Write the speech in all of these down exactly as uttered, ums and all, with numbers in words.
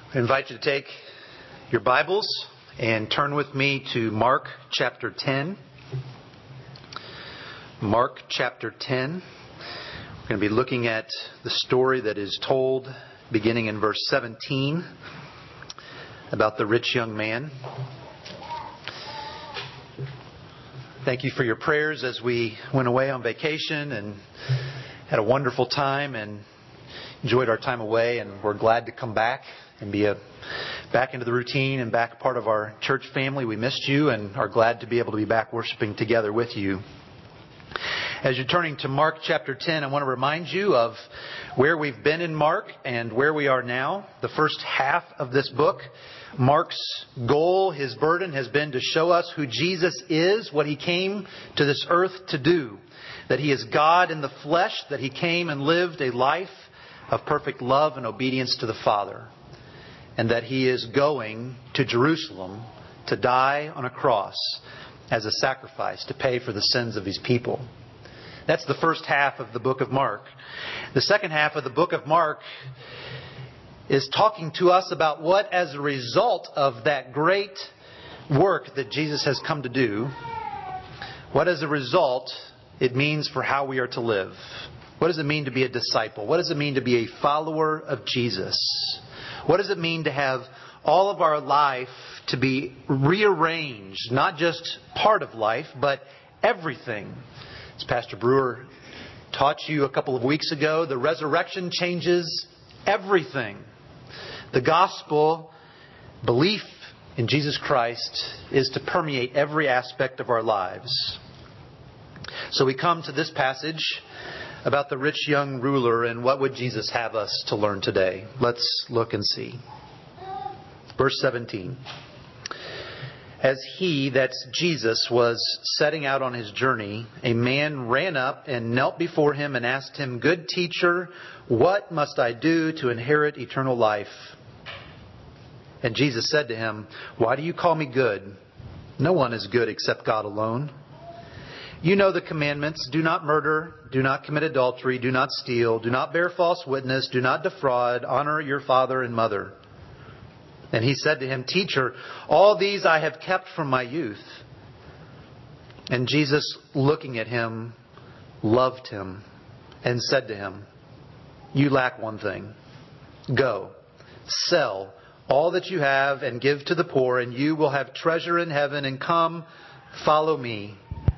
I invite you to take your Bibles and turn with me to Mark chapter ten. Mark chapter ten. We're going to be looking at the story that is told beginning in verse seventeen about the rich young man. Thank you for your prayers as we went away on vacation and had a wonderful time and enjoyed our time away, and we're glad to come back and be a, back into the routine and back part of our church family. We missed you and are glad to be able to be back worshiping together with you. As you're turning to Mark chapter ten, I want to remind you of where we've been in Mark and where we are now. The first half of this book, Mark's goal, his burden has been to show us who Jesus is, what He came to this earth to do. That He is God in the flesh, that He came and lived a life of perfect love and obedience to the Father. And that He is going to Jerusalem to die on a cross as a sacrifice to pay for the sins of His people. That's the first half of the book of Mark. The second half of the book of Mark is talking to us about what, as a result of that great work that Jesus has come to do, what as a result it means for how we are to live. What does it mean to be a disciple? What does it mean to be a follower of Jesus? What does it mean to have all of our life to be rearranged, not just part of life, but everything? As Pastor Brewer taught you a couple of weeks ago, the resurrection changes everything. The gospel, belief in Jesus Christ, is to permeate every aspect of our lives. So we come to this passage about the rich young ruler, and what would Jesus have us to learn today? Let's look and see. Verse seventeen. As he, that's Jesus, was setting out on his journey, a man ran up and knelt before him and asked him, "Good teacher, what must I do to inherit eternal life?" And Jesus said to him, "Why do you call me good? No one is good except God alone. You know the commandments: do not murder, do not commit adultery, do not steal, do not bear false witness, do not defraud, honor your father and mother." And he said to him, "Teacher, all these I have kept from my youth." And Jesus, looking at him, loved him and said to him, "You lack one thing. Go, sell all that you have and give to the poor, and you will have treasure in heaven, and come, follow me."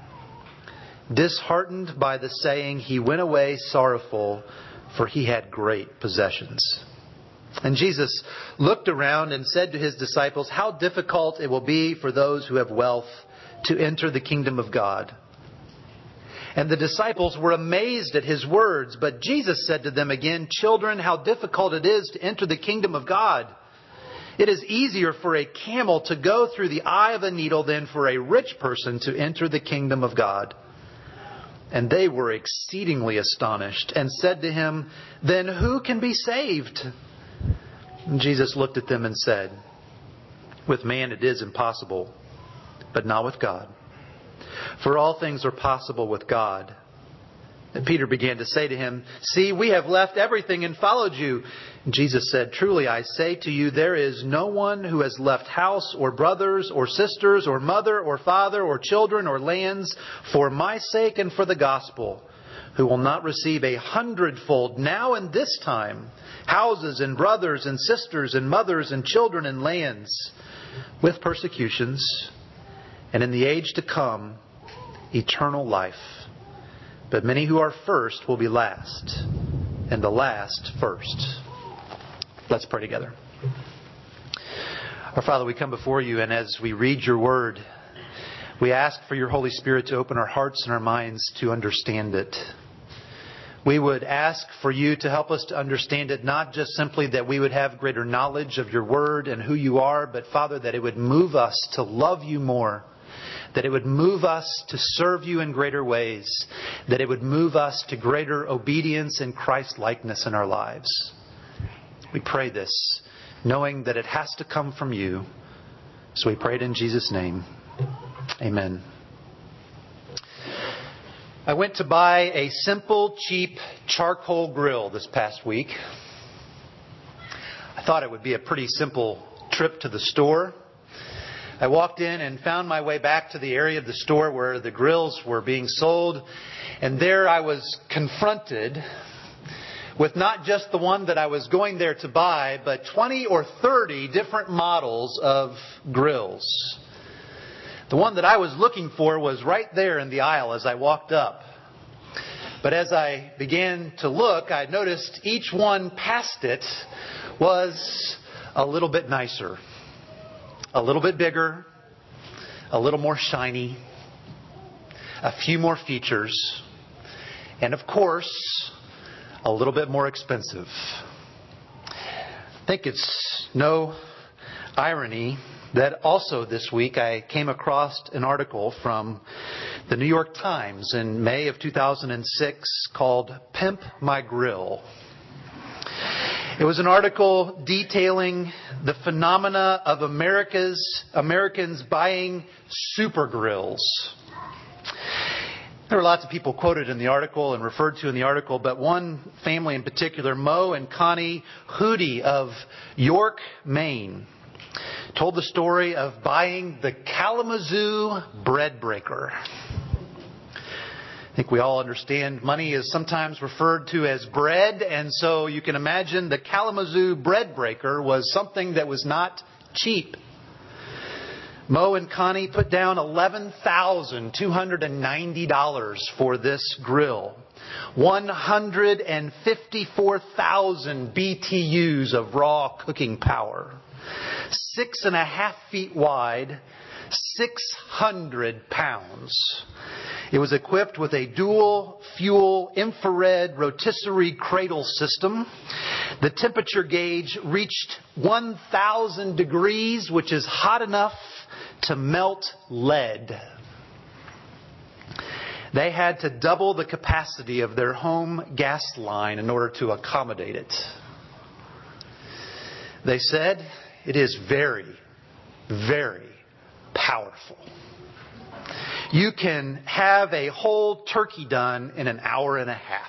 Disheartened by the saying, he went away sorrowful, for he had great possessions. And Jesus looked around and said to His disciples, "How difficult it will be for those who have wealth to enter the kingdom of God." And the disciples were amazed at His words. But Jesus said to them again, "Children, how difficult it is to enter the kingdom of God. It is easier for a camel to go through the eye of a needle than for a rich person to enter the kingdom of God." And they were exceedingly astonished and said to Him, "Then who can be saved?" And Jesus looked at them and said, "With man it is impossible, but not with God. For all things are possible with God." And Peter began to say to Him, "See, we have left everything and followed you." And Jesus said, "Truly I say to you, there is no one who has left house or brothers or sisters or mother or father or children or lands for my sake and for the gospel, who will not receive a hundredfold now in this time, houses and brothers and sisters and mothers and children and lands, with persecutions, and in the age to come, eternal life. But many who are first will be last, and the last first." Let's pray together. Our Father, we come before You, and as we read Your Word, we ask for Your Holy Spirit to open our hearts and our minds to understand it. We would ask for You to help us to understand it, not just simply that we would have greater knowledge of Your Word and who You are, but Father, that it would move us to love You more. That it would move us to serve You in greater ways. That it would move us to greater obedience and Christ-likeness in our lives. We pray this, knowing that it has to come from You. So we pray it in Jesus' name. Amen. I went to buy a simple, cheap charcoal grill this past week. I thought it would be a pretty simple trip to the store. I walked in and found my way back to the area of the store where the grills were being sold. And there I was confronted with not just the one that I was going there to buy, but twenty or thirty different models of grills. The one that I was looking for was right there in the aisle as I walked up. But as I began to look, I noticed each one past it was a little bit nicer, a little bit bigger, a little more shiny, a few more features, and of course, a little bit more expensive. I think it's no irony that also this week I came across an article from the New York Times in May of two thousand six called Pimp My Grill. It was an article detailing the phenomena of America's Americans buying super grills. There were lots of people quoted in the article and referred to in the article, but one family in particular, Mo and Connie Hootie of York, Maine, told the story of buying the Kalamazoo bread breaker. I think we all understand money is sometimes referred to as bread, and so you can imagine the Kalamazoo bread breaker was something that was not cheap. Mo and Connie put down eleven thousand two hundred ninety dollars for this grill. one hundred fifty-four thousand B T Us of raw cooking power. Six and a half feet wide, six hundred pounds. It was equipped with a dual fuel infrared rotisserie cradle system. The temperature gauge reached one thousand degrees, which is hot enough to melt lead. They had to double the capacity of their home gas line in order to accommodate it. They said it is very, very powerful. You can have a whole turkey done in an hour and a half.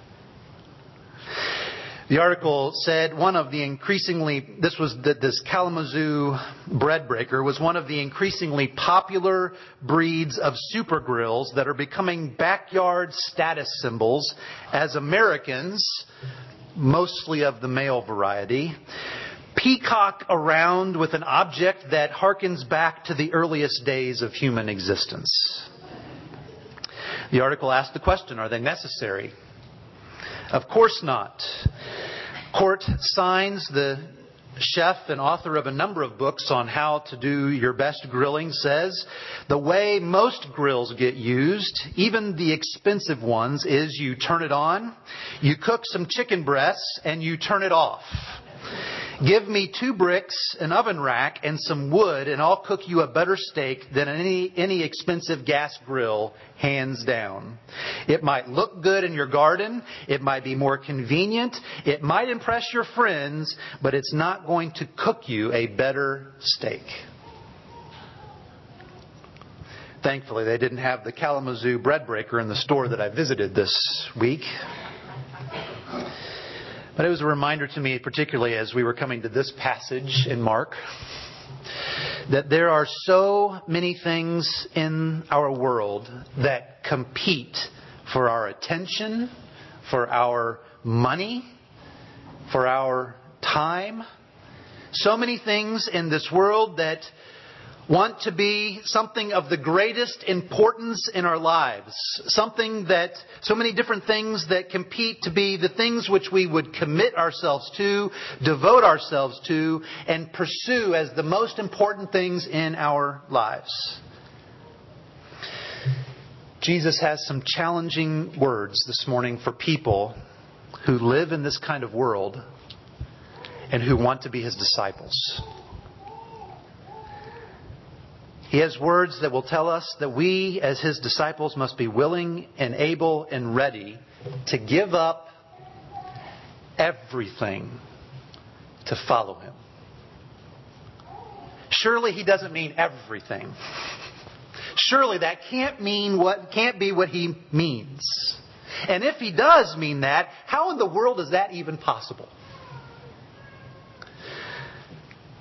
The article said one of the increasingly, this was the, this Kalamazoo bread breaker was one of the increasingly popular breeds of super grills that are becoming backyard status symbols as Americans, mostly of the male variety, peacock around with an object that harkens back to the earliest days of human existence. The article asked the question, are they necessary? Of course not. Court Sines, the chef and author of a number of books on how to do your best grilling, says the way most grills get used, even the expensive ones, is you turn it on, you cook some chicken breasts, and you turn it off. Give me two bricks, an oven rack, and some wood, and I'll cook you a better steak than any, any expensive gas grill, hands down. It might look good in your garden. It might be more convenient. It might impress your friends, but it's not going to cook you a better steak. Thankfully, they didn't have the Kalamazoo bread breaker in the store that I visited this week. But it was a reminder to me, particularly as we were coming to this passage in Mark, that there are so many things in our world that compete for our attention, for our money, for our time. So many things in this world that want to be something of the greatest importance in our lives. Something that, so many different things that compete to be the things which we would commit ourselves to, devote ourselves to, and pursue as the most important things in our lives. Jesus has some challenging words this morning for people who live in this kind of world and who want to be His disciples. He has words that will tell us that we, as His disciples, must be willing and able and ready to give up everything to follow Him. Surely He doesn't mean everything. Surely that can't mean what can't be what He means. And if He does mean that, how in the world is that even possible?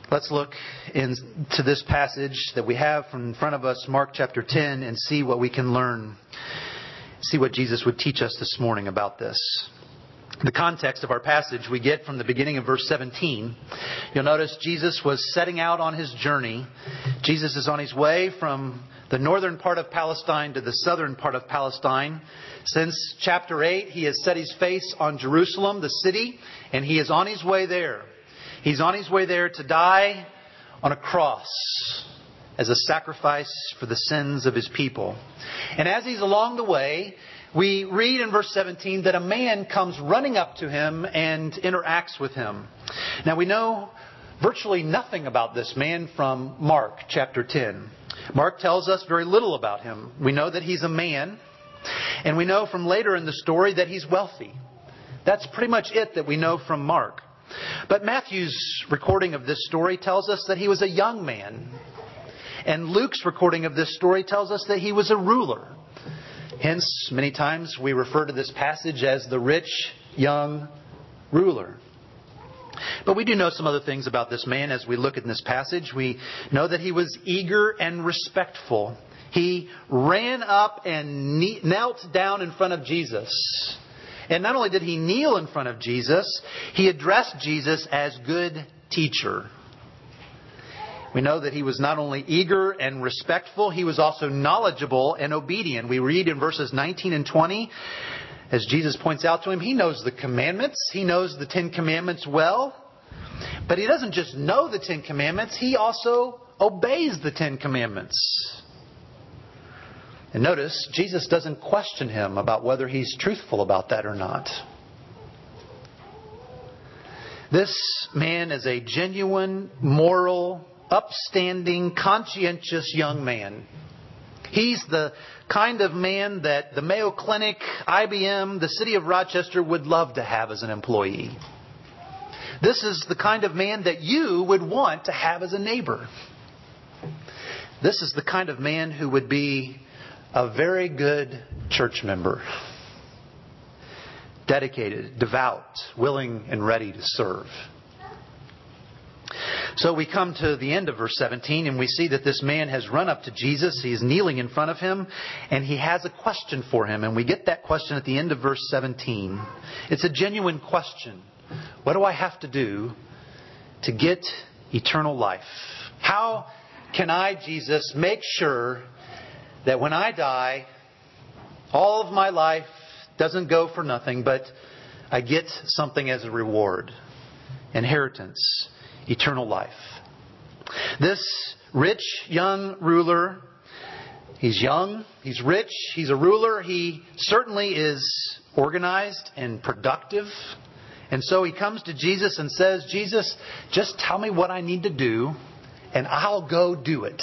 Let's look into this passage that we have from in front of us, Mark chapter ten, and see what we can learn. See what Jesus would teach us this morning about this. The context of our passage we get from the beginning of verse seventeen. You'll notice Jesus was setting out on His journey. Jesus is on His way from the northern part of Palestine to the southern part of Palestine. Since chapter eight, He has set His face on Jerusalem, the city, and He is on His way there. He's on His way there to die on a cross as a sacrifice for the sins of His people. And as He's along the way, we read in verse seventeen that a man comes running up to Him and interacts with Him. Now we know virtually nothing about this man from Mark chapter ten. Mark tells us very little about him. We know that he's a man, and we know from later in the story that he's wealthy. That's pretty much it that we know from Mark. But Matthew's recording of this story tells us that he was a young man. And Luke's recording of this story tells us that he was a ruler. Hence, many times we refer to this passage as the rich young ruler. But we do know some other things about this man as we look at this passage. We know that he was eager and respectful. He ran up and knelt down in front of Jesus. And not only did he kneel in front of Jesus, he addressed Jesus as good teacher. We know that he was not only eager and respectful, he was also knowledgeable and obedient. We read in verses nineteen and twenty, as Jesus points out to him, he knows the commandments. He knows the Ten Commandments well. But he doesn't just know the Ten Commandments, he also obeys the Ten Commandments. And notice, Jesus doesn't question him about whether he's truthful about that or not. This man is a genuine, moral, upstanding, conscientious young man. He's the kind of man that the Mayo Clinic, I B M, the city of Rochester would love to have as an employee. This is the kind of man that you would want to have as a neighbor. This is the kind of man who would be a very good church member. Dedicated, devout, willing, and ready to serve. So we come to the end of verse seventeen and we see that this man has run up to Jesus. He is kneeling in front of him and he has a question for him. And we get that question at the end of verse seventeen. It's a genuine question. What do I have to do to get eternal life? How can I, Jesus, make sure that when I die, all of my life doesn't go for nothing, but I get something as a reward? Inheritance. Eternal life. This rich young ruler, he's young, he's rich, he's a ruler, he certainly is organized and productive. And so he comes to Jesus and says, Jesus, just tell me what I need to do and I'll go do it.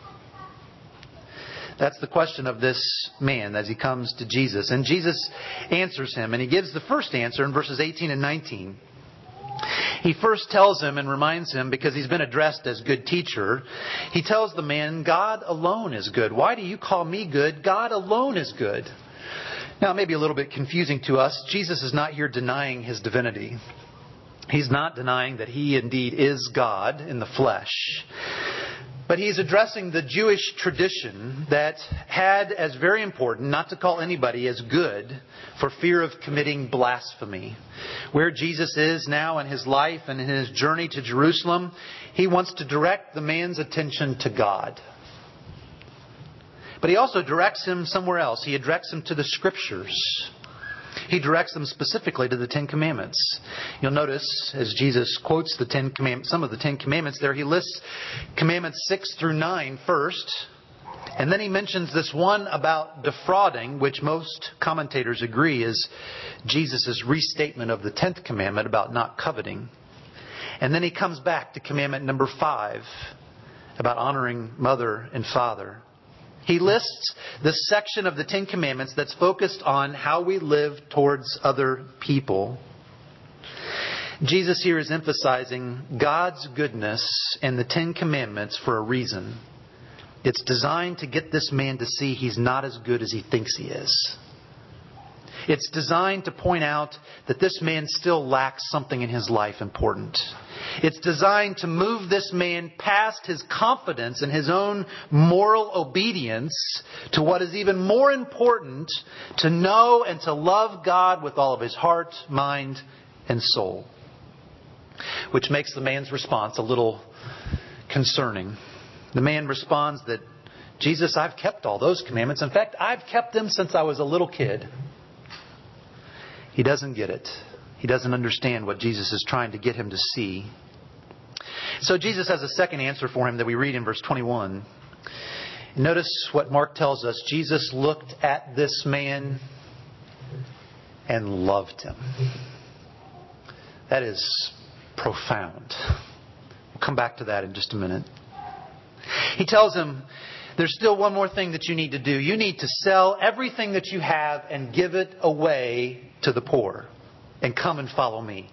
That's the question of this man as he comes to Jesus. And Jesus answers him, and he gives the first answer in verses eighteen and nineteen. He first tells him and reminds him, because he's been addressed as good teacher, he tells the man, God alone is good. Why do you call me good? God alone is good. Now, it may be a little bit confusing to us. Jesus is not here denying his divinity. He's not denying that he indeed is God in the flesh. But he's addressing the Jewish tradition that had as very important not to call anybody as good for fear of committing blasphemy. Where Jesus is now in his life and in his journey to Jerusalem, he wants to direct the man's attention to God. But he also directs him somewhere else. He directs him to the Scriptures. He directs them specifically to the Ten Commandments. You'll notice as Jesus quotes the Ten Commandments, some of the Ten Commandments there, he lists Commandments six through nine first. And then he mentions this one about defrauding, which most commentators agree is Jesus' restatement of the tenth commandment about not coveting. And then he comes back to commandment number five about honoring mother and father. He lists the section of the Ten Commandments that's focused on how we live towards other people. Jesus here is emphasizing God's goodness and the Ten Commandments for a reason. It's designed to get this man to see he's not as good as he thinks he is. It's designed to point out that this man still lacks something in his life important. It's designed to move this man past his confidence in his own moral obedience to what is even more important, to know and to love God with all of his heart, mind, and soul. Which makes the man's response a little concerning. The man responds that, Jesus, I've kept all those commandments. In fact, I've kept them since I was a little kid. He doesn't get it. He doesn't understand what Jesus is trying to get him to see. So Jesus has a second answer for him that we read in verse twenty-one. Notice what Mark tells us. Jesus looked at this man and loved him. That is profound. We'll come back to that in just a minute. He tells him, there's still one more thing that you need to do. You need to sell everything that you have and give it away to the poor. And come and follow me.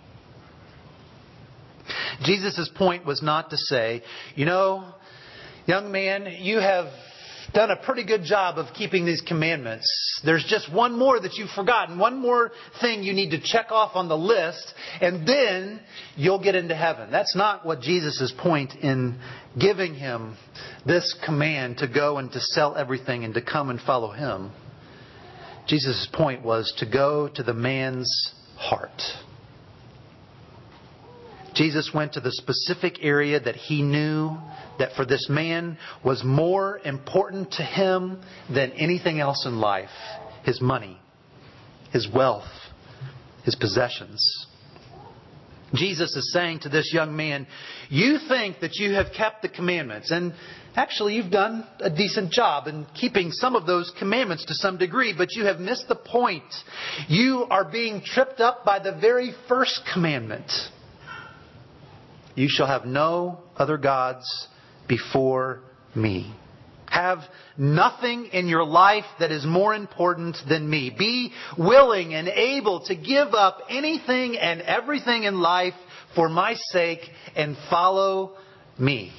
Jesus' point was not to say, you know, young man, you have done a pretty good job of keeping these commandments. There's just one more that you've forgotten. One more thing you need to check off on the list. And then you'll get into heaven. That's not what Jesus' point in giving him this command to go and to sell everything and to come and follow him. Jesus' point was to go to the man's heart. Jesus went to the specific area that he knew that for this man was more important to him than anything else in life. His money, his wealth, his possessions. Jesus is saying to this young man, you think that you have kept the commandments, and actually you've done a decent job in keeping some of those commandments to some degree, but you have missed the point. You are being tripped up by the very first commandment. You shall have no other gods before me. Have nothing in your life that is more important than me. Be willing and able to give up anything and everything in life for my sake and follow me.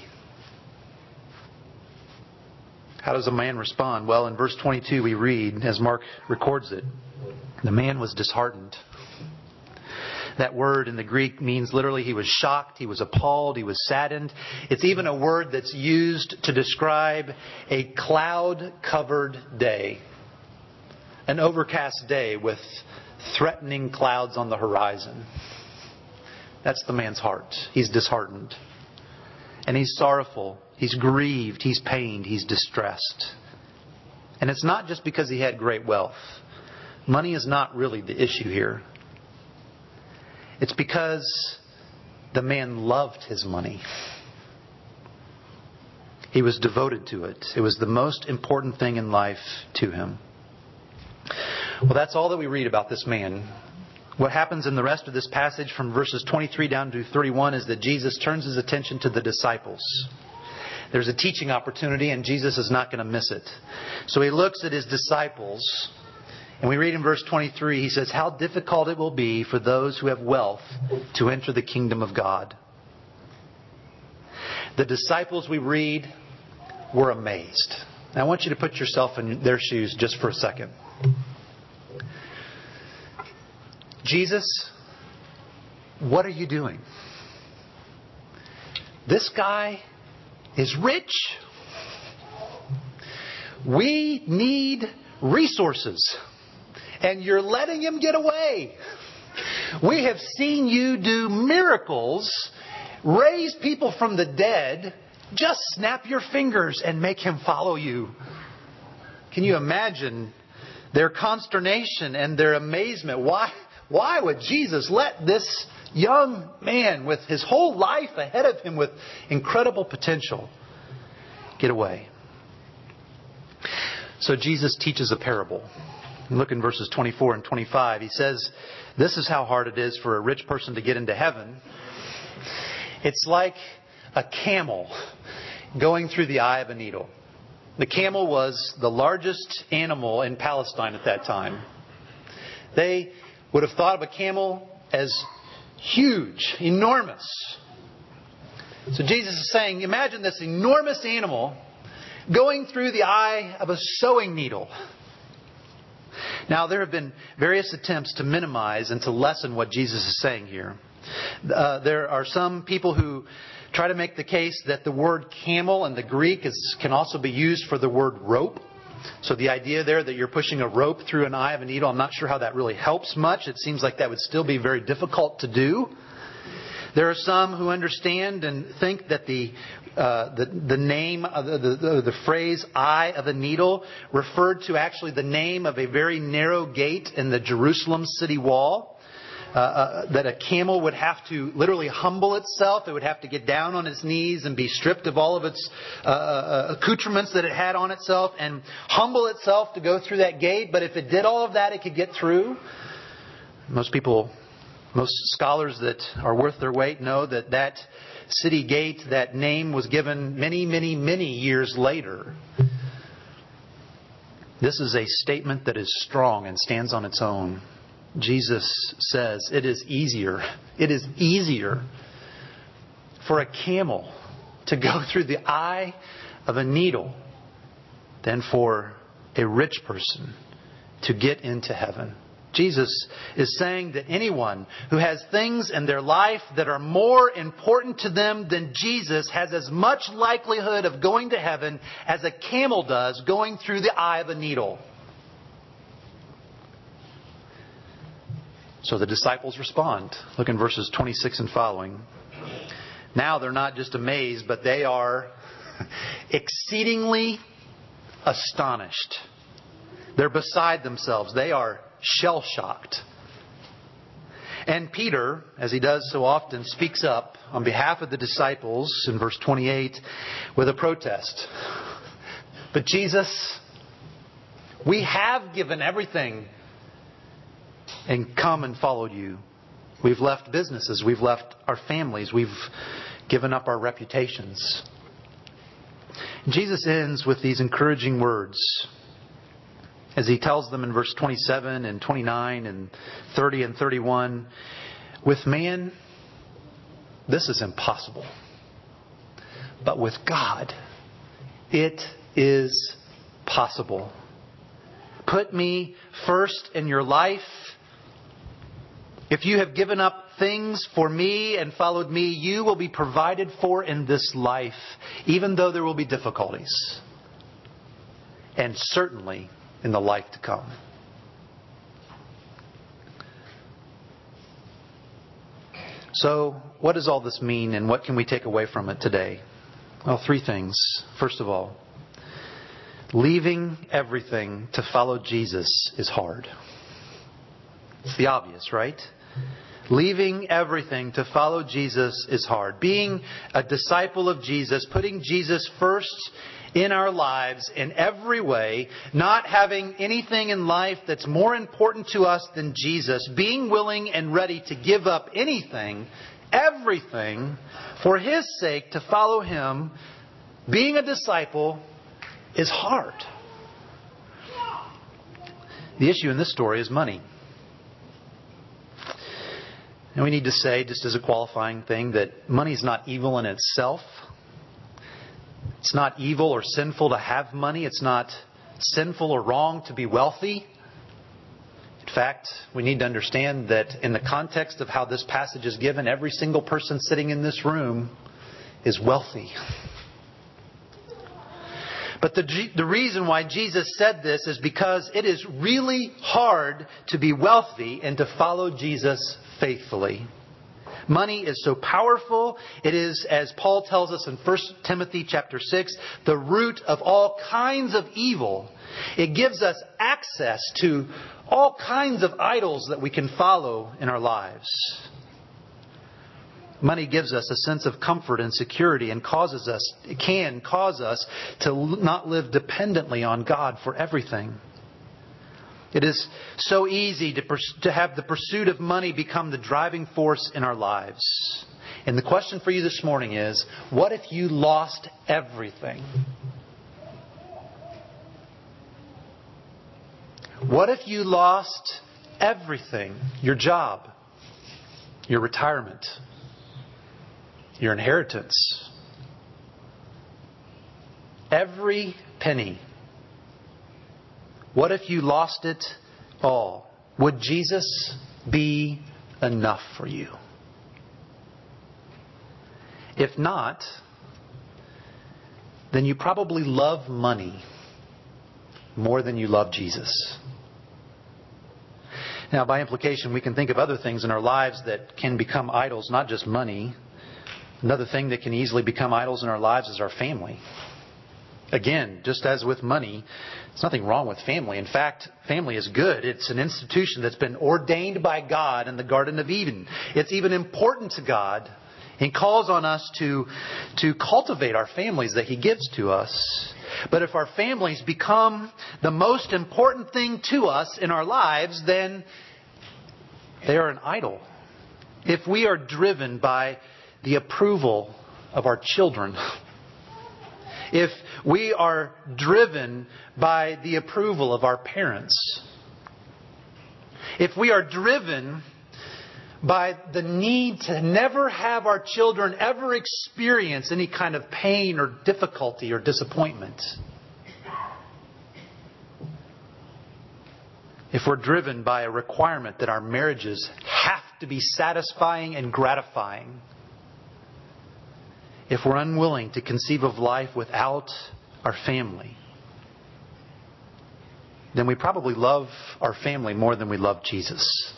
How does a man respond? Well, in verse twenty-two we read, as Mark records it, the man was disheartened. That word in the Greek means literally he was shocked, he was appalled, he was saddened. It's even a word that's used to describe a cloud-covered day. An overcast day with threatening clouds on the horizon. That's the man's heart. He's disheartened. And he's sorrowful. He's grieved. He's pained. He's distressed. And it's not just because he had great wealth. Money is not really the issue here. It's because the man loved his money. He was devoted to it. It was the most important thing in life to him. Well, that's all that we read about this man. What happens in the rest of this passage from verses twenty-three down to thirty-one is that Jesus turns his attention to the disciples. There's a teaching opportunity and Jesus is not going to miss it. So he looks at his disciples. And we read in verse twenty-three, he says, how difficult it will be for those who have wealth to enter the kingdom of God. The disciples, we read, were amazed. Now I want you to put yourself in their shoes just for a second. Jesus, what are you doing? This guy is rich. We need resources. And you're letting him get away. We have seen you do miracles, raise people from the dead. Just snap your fingers and make him follow you. Can you imagine their consternation and their amazement? Why, why would Jesus let this young man with his whole life ahead of him with incredible potential get away? So Jesus teaches a parable. Look in verses twenty-four and twenty-five. He says, this is how hard it is for a rich person to get into heaven. It's like a camel going through the eye of a needle. The camel was the largest animal in Palestine at that time. They would have thought of a camel as huge, enormous. So Jesus is saying, imagine this enormous animal going through the eye of a sewing needle. Now, there have been various attempts to minimize and to lessen what Jesus is saying here. Uh, there are some people who try to make the case that the word camel in the Greek is, can also be used for the word rope. So the idea there that you're pushing a rope through an eye of a needle, I'm not sure how that really helps much. It seems like that would still be very difficult to do. There are some who understand and think that the uh, the, the name of the, the, the phrase "eye of a needle" referred to actually the name of a very narrow gate in the Jerusalem city wall. Uh, uh, that a camel would have to literally humble itself. It would have to get down on its knees and be stripped of all of its uh, uh, accoutrements that it had on itself and humble itself to go through that gate. But if it did all of that, it could get through. Most people, most scholars that are worth their weight know that that city gate, that name was given many, many, many years later. This is a statement that is strong and stands on its own. Jesus says it is easier, it is easier for a camel to go through the eye of a needle than for a rich person to get into heaven. Jesus is saying that anyone who has things in their life that are more important to them than Jesus has as much likelihood of going to heaven as a camel does going through the eye of a needle. So the disciples respond. Look in verses twenty-six and following. Now they're not just amazed, but they are exceedingly astonished. They're beside themselves. They are shell-shocked. And Peter, as he does so often, speaks up on behalf of the disciples in verse twenty-eight with a protest. But Jesus, we have given everything and come and followed you. We've left businesses. We've left our families. We've given up our reputations. And Jesus ends with these encouraging words as He tells them in verse twenty-seven and twenty-nine and thirty and thirty-one, with man, this is impossible. But with God, it is possible. Put me first in your life. If you have given up things for me and followed me, you will be provided for in this life, even though there will be difficulties. And certainly in the life to come. So, what does all this mean and what can we take away from it today? Well, three things. First of all, leaving everything to follow Jesus is hard. It's the obvious, right? Leaving everything to follow Jesus is hard. Being a disciple of Jesus, putting Jesus first in our lives in every way, not having anything in life that's more important to us than Jesus, being willing and ready to give up anything, everything, for His sake to follow Him, being a disciple is hard. The issue in this story is money. And we need to say, just as a qualifying thing, that money is not evil in itself. It's not evil or sinful to have money. It's not sinful or wrong to be wealthy. In fact, we need to understand that in the context of how this passage is given, every single person sitting in this room is wealthy. But the, the reason why Jesus said this is because it is really hard to be wealthy and to follow Jesus faithfully. Money is so powerful. It is, as Paul tells us in First Timothy chapter six, the root of all kinds of evil. It gives us access to all kinds of idols that we can follow in our lives. Money gives us a sense of comfort and security and causes us, it can cause us to not live dependently on God for everything. It is so easy to, pers- to have the pursuit of money become the driving force in our lives. And the question for you this morning is, what if you lost everything? What if you lost everything? Your job, your retirement, your inheritance, every penny. What if you lost it all, would Jesus be enough for you? If not, then you probably love money more than you love Jesus. Now, by implication, we can think of other things in our lives that can become idols, not just money. Another thing that can easily become idols in our lives is our family. Again, just as with money, there's nothing wrong with family. In fact, family is good. It's an institution that's been ordained by God in the Garden of Eden. It's even important to God. He calls on us to, to cultivate our families that He gives to us. But if our families become the most important thing to us in our lives, then they are an idol. If we are driven by the approval of our children, if we are driven by the approval of our parents, if we are driven by the need to never have our children ever experience any kind of pain or difficulty or disappointment, if we're driven by a requirement that our marriages have to be satisfying and gratifying, if we're unwilling to conceive of life without our family, then we probably love our family more than we love Jesus.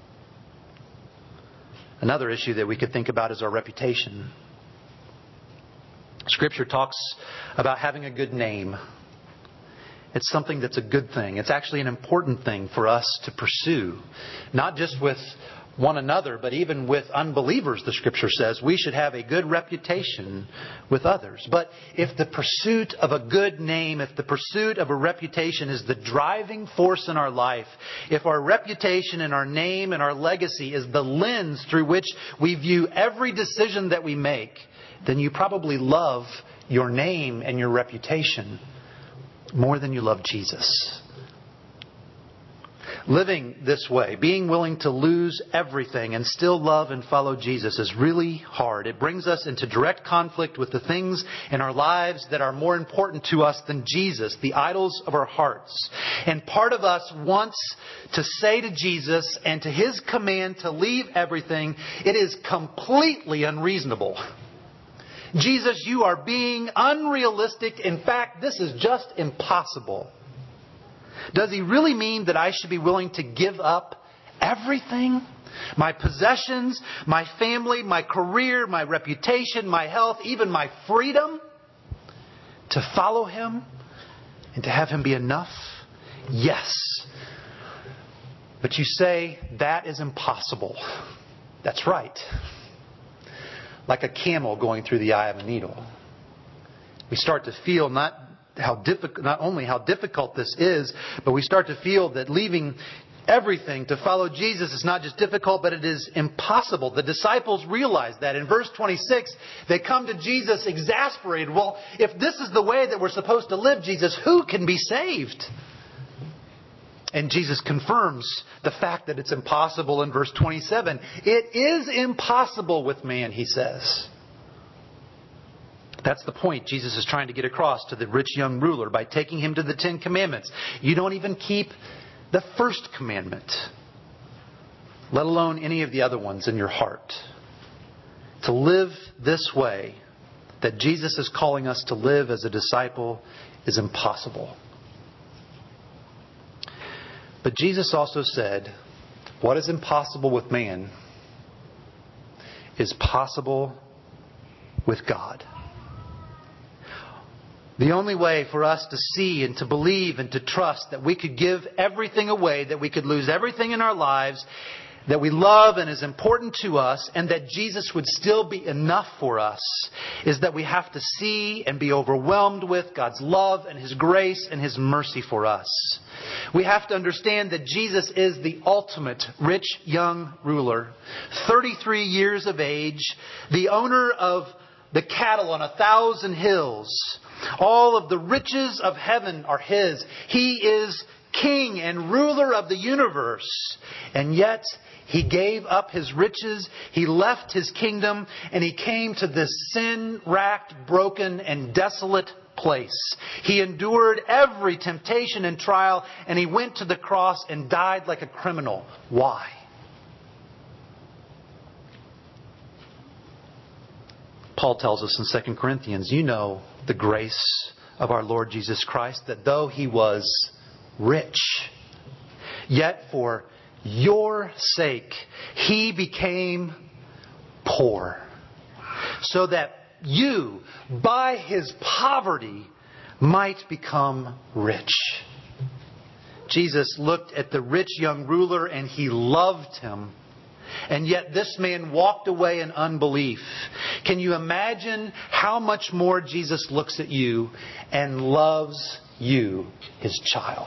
Another issue that we could think about is our reputation. Scripture talks about having a good name. It's something that's a good thing. It's actually an important thing for us to pursue. Not just with one another, but even with unbelievers, the Scripture says we should have a good reputation with others. But if the pursuit of a good name, if the pursuit of a reputation is the driving force in our life, if our reputation and our name and our legacy is the lens through which we view every decision that we make, then you probably love your name and your reputation more than you love Jesus. Living this way, being willing to lose everything and still love and follow Jesus, is really hard. It brings us into direct conflict with the things in our lives that are more important to us than Jesus, the idols of our hearts. And part of us wants to say to Jesus and to His command to leave everything, it is completely unreasonable. Jesus, you are being unrealistic. In fact, this is just impossible. Does He really mean that I should be willing to give up everything? My possessions, my family, my career, my reputation, my health, even my freedom, to follow Him and to have Him be enough? Yes. But you say that is impossible. That's right. Like a camel going through the eye of a needle. We start to feel not how difficult, not only how difficult this is, but we start to feel that leaving everything to follow Jesus is not just difficult, but it is impossible. The disciples realize that. In verse twenty-six, they come to Jesus exasperated. Well, if this is the way that we're supposed to live, Jesus, who can be saved? And Jesus confirms the fact that it's impossible in verse twenty-seven. It is impossible with man, He says. That's the point Jesus is trying to get across to the rich young ruler by taking him to the Ten Commandments. You don't even keep the first commandment, let alone any of the other ones in your heart. To live this way that Jesus is calling us to live as a disciple is impossible. But Jesus also said, what is impossible with man is possible with God. The only way for us to see and to believe and to trust that we could give everything away, that we could lose everything in our lives that we love and is important to us, and that Jesus would still be enough for us, is that we have to see and be overwhelmed with God's love and His grace and His mercy for us. We have to understand that Jesus is the ultimate rich young ruler, thirty-three years of age, the owner of the cattle on a thousand hills. All of the riches of heaven are His. He is King and ruler of the universe. And yet, He gave up His riches, He left His kingdom, and He came to this sin-racked, broken, and desolate place. He endured every temptation and trial, and He went to the cross and died like a criminal. Why? Paul tells us in Second Corinthians, you know the grace of our Lord Jesus Christ, that though He was rich, yet for your sake He became poor, so that you, by His poverty, might become rich. Jesus looked at the rich young ruler and He loved him. And yet this man walked away in unbelief. Can you imagine how much more Jesus looks at you and loves you, His child?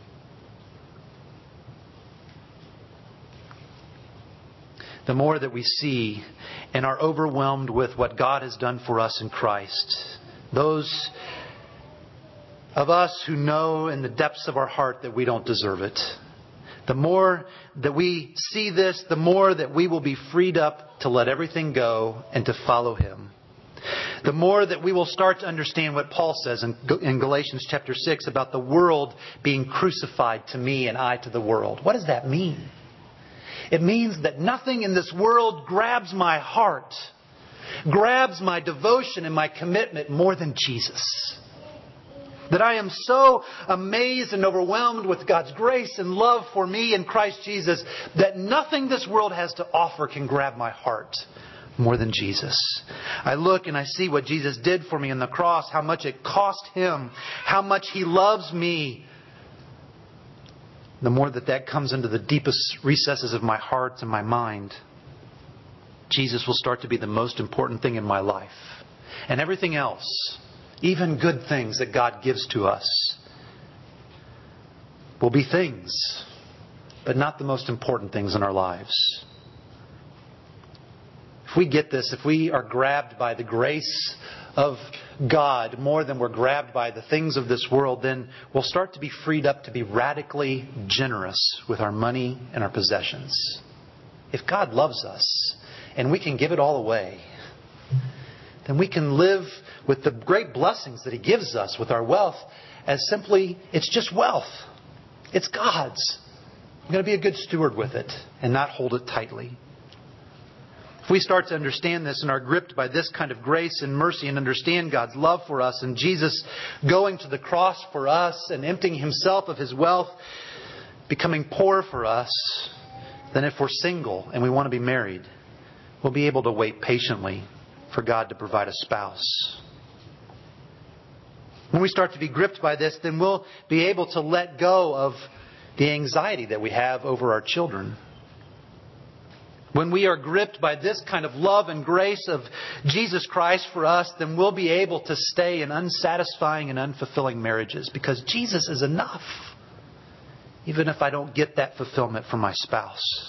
The more that we see and are overwhelmed with what God has done for us in Christ, those of us who know in the depths of our heart that we don't deserve it, the more that we see this, the more that we will be freed up to let everything go and to follow Him. The more that we will start to understand what Paul says in, in Galatians chapter six about the world being crucified to me and I to the world. What does that mean? It means that nothing in this world grabs my heart, grabs my devotion and my commitment more than Jesus. That I am so amazed and overwhelmed with God's grace and love for me in Christ Jesus that nothing this world has to offer can grab my heart more than Jesus. I look and I see what Jesus did for me on the cross, how much it cost Him, how much He loves me. The more that that comes into the deepest recesses of my heart and my mind, Jesus will start to be the most important thing in my life. And everything else, even good things that God gives to us, will be things, but not the most important things in our lives. If we get this, if we are grabbed by the grace of God more than we're grabbed by the things of this world, then we'll start to be freed up to be radically generous with our money and our possessions. If God loves us and we can give it all away, then we can live with the great blessings that He gives us with our wealth as simply, it's just wealth. It's God's. I'm going to be a good steward with it and not hold it tightly. If we start to understand this and are gripped by this kind of grace and mercy and understand God's love for us and Jesus going to the cross for us and emptying Himself of His wealth, becoming poor for us, then if we're single and we want to be married, we'll be able to wait patiently for God to provide a spouse. When we start to be gripped by this, then we'll be able to let go of the anxiety that we have over our children. When we are gripped by this kind of love and grace of Jesus Christ for us, then we'll be able to stay in unsatisfying and unfulfilling marriages because Jesus is enough, even if I don't get that fulfillment from my spouse.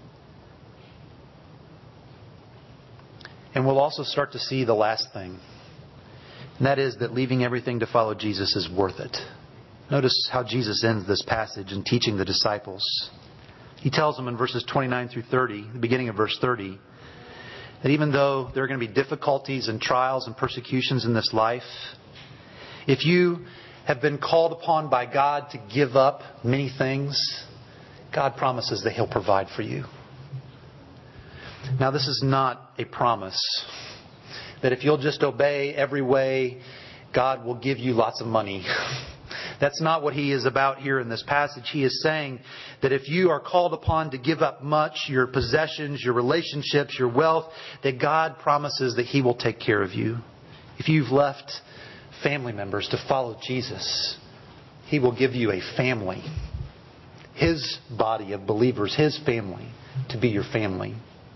And we'll also start to see the last thing, and that is that leaving everything to follow Jesus is worth it. Notice how Jesus ends this passage in teaching the disciples. He tells them in verses twenty-nine through thirty, the beginning of verse thirty, that even though there are going to be difficulties and trials and persecutions in this life, if you have been called upon by God to give up many things, God promises that He'll provide for you. Now, this is not a promise that if you'll just obey every way, God will give you lots of money. That's not what He is about here in this passage. He is saying that if you are called upon to give up much, your possessions, your relationships, your wealth, that God promises that He will take care of you. If you've left family members to follow Jesus, He will give you a family. His body of believers, His family, to be your family.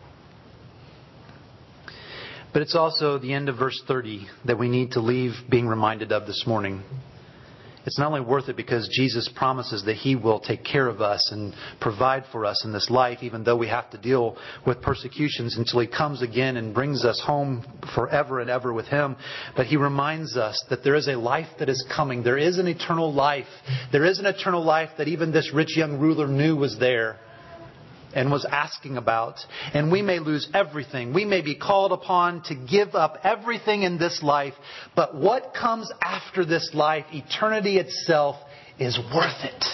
But it's also the end of verse thirty that we need to leave being reminded of this morning. It's not only worth it because Jesus promises that He will take care of us and provide for us in this life, even though we have to deal with persecutions until He comes again and brings us home forever and ever with Him. But He reminds us that there is a life that is coming. There is an eternal life. There is an eternal life that even this rich young ruler knew was there. and was asking about. And we may lose everything. We may be called upon to give up everything in this life. But what comes after this life, eternity itself, is worth it.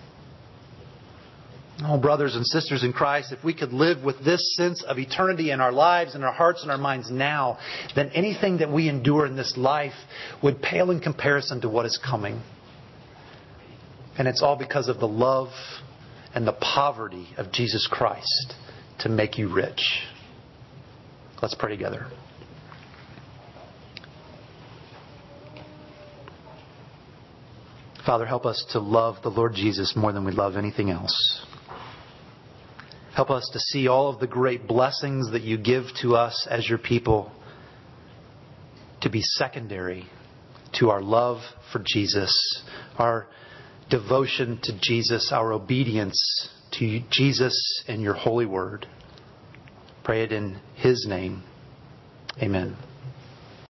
Oh, brothers and sisters in Christ, if we could live with this sense of eternity in our lives and our hearts and our minds now, then anything that we endure in this life would pale in comparison to what is coming. And it's all because of the love and the poverty of Jesus Christ to make you rich. Let's pray together. Father, help us to love the Lord Jesus more than we love anything else. Help us to see all of the great blessings that you give to us as your people to be secondary to our love for Jesus, our devotion to Jesus, our obedience to Jesus and your holy word. Pray it in His name. Amen.